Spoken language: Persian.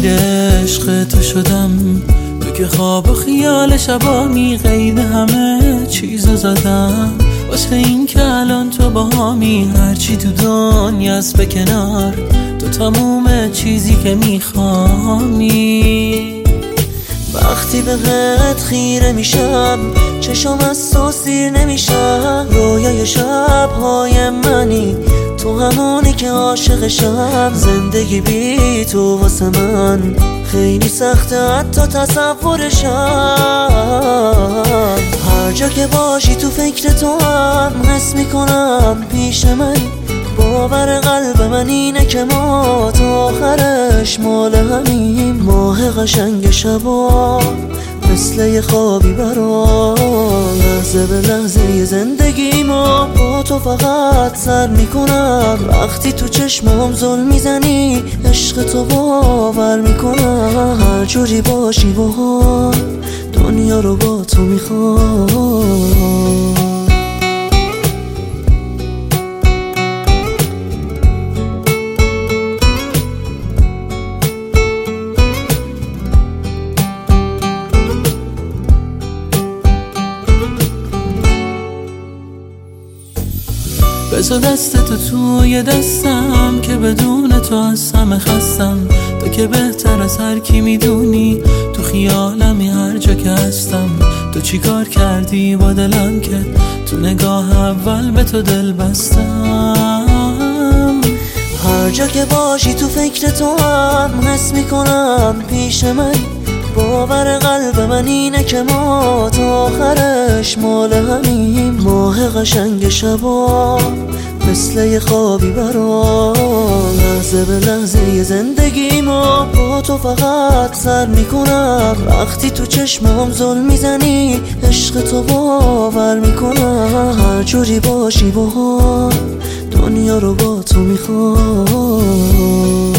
اسیر عشق تو شدم، تو که خواب و خیال شبا میغیده همه چیزو زدم واسه این که الان تو باهامی، هرچی تو دنیاست به کنار، تو تموم چیزی که میخوامی. وقتی بهت خیره میشم چشم از تو سیر نمیشم، رویای شبهای منی تو همونی که عاشقشم. زندگی بی تو واسه من خیلی سخته حتی تصورشم. هر جا که باشی تو فکر تو هم حس میکنم پیش من، باور قلب من اینه که ما تا آخرش مال همیم. ماه قشنگ شبا مثل یه خوابی برام، لحظه به لحظه زندگیمو با تو فقط سر میکنم. وقتی تو چشمام ظلم میزنی عشق تو باور میکنم. هر جوری باشی باهام دنیا رو با تو میخوام. بذار دست تو توی دستم که بدون تو از همه خستم. تو که بهتر از هر کی میدونی تو خیالمی هر جا که هستم. تو چی کار کردی با دلم که تو نگاه اول به تو دل بستم. هر جا که باشی تو فکر تو هم حس میکنم پیش من، باور قلب من اینه که ما تا آخرش مال همیم. ماه قشنگ شبا مثل یه خوابی برام، لحظه به لحظه زندگیمو با تو فقط سر میکنم. وقتی تو چشمام ظلم میزنی عشق تو باور میکنم. هر جوری باشی باهام دنیا رو با تو میخوام.